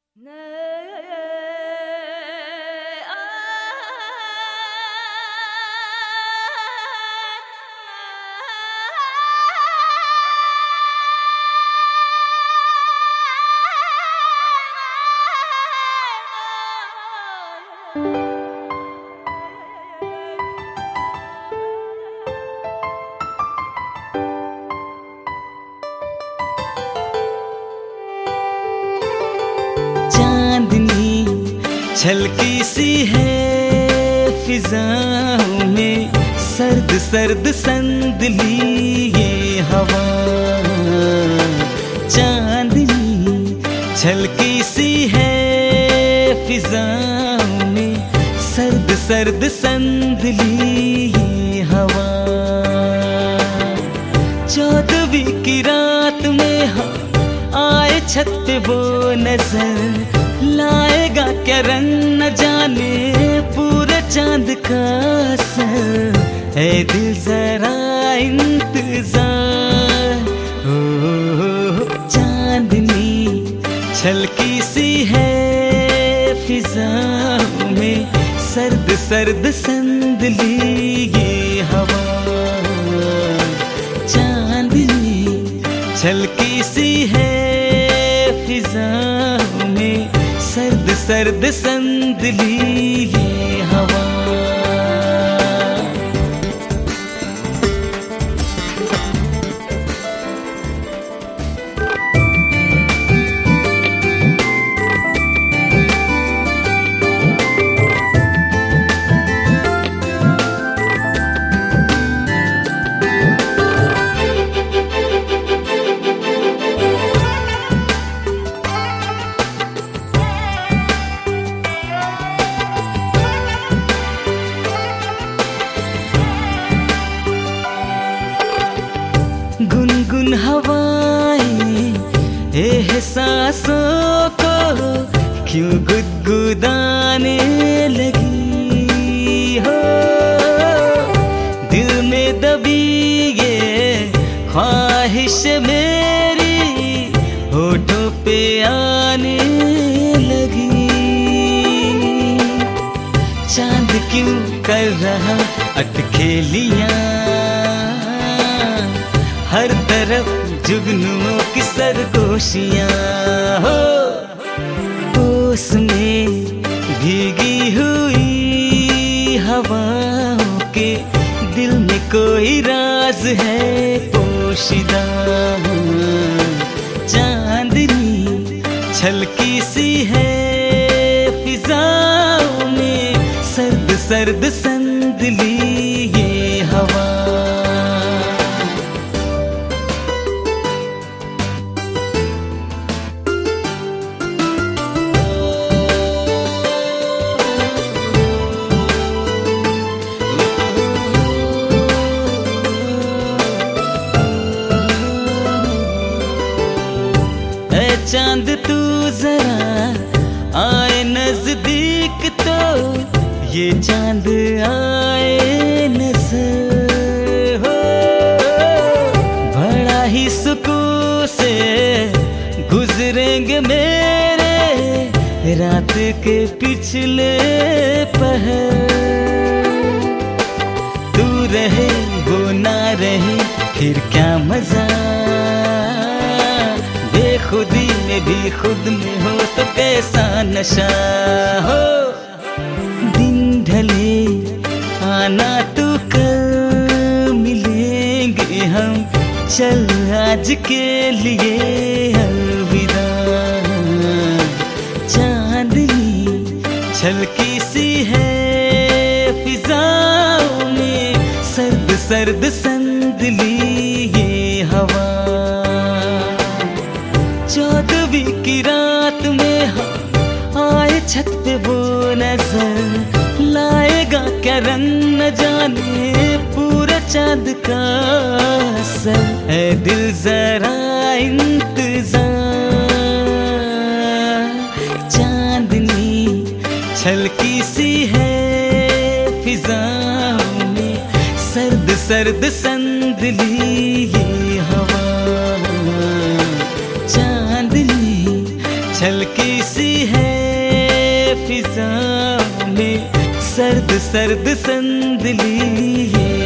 छलकी सी है फिजाओं में, सर्द सर्द संदली ये हवा। चांदनी छलकी सी है फिजाओं में, सर्द सर्द संदली ये हवा। चौदहवीं की रात में हम आए छत पे वो नजर, लाएगा क्या रंग न जाने पूरे चांद का असर। है दिल जरा इंतजार, ओ चांदनी छलकी सी है फिजाओं में, सर्द सर्द संदली ये हवा। चांदनी छलकी सी है फिजाओं में, सर्द सर्द संदली ये हवा। गुनगुन हवाएं एहसासों को क्यों गुदगुदाने लगी हो। दिल में दबी ये ख्वाहिश मेरी होठों पे आने लगी। चांद क्यों कर रहा अटखेलियां, हर तरफ जुगनुओं की सरगोशियां हो। ओस में भीगी हुई हवाओं के दिल में कोई राज है पोशीदा। चांदनी छलकी सी है फिजाओं में, सर्द सर्द संदली ये हवा। चांद तू जरा आए नजदीक तो ये चांद आए नजर हो। बड़ा ही सुकून से गुजरेंगे मेरे रात के पिछले पहर। तू रहे वो ना रहे फिर क्या मजा, खुदी में भी खुद में हो तो कैसा नशा हो। दिन ढले आना तू कल मिलेंगे हम, चल आज के लिए अलविदा। चांदनी छलकी सी है फिजाओं में, सर्द सर्द संदली ये हवा। चौदहवीं की रात में हम आए छत पे वो नजर, लाएगा क्या रंग न जाने पूरा चांद का असर। है दिल जरा इंतजार, चांदनी छलकी सी है फिजाओं में, सर्द सर्द संदली ये हवा। चांदनी छलकी हल्की सी है फिजा में सर्द सर्द संदली ये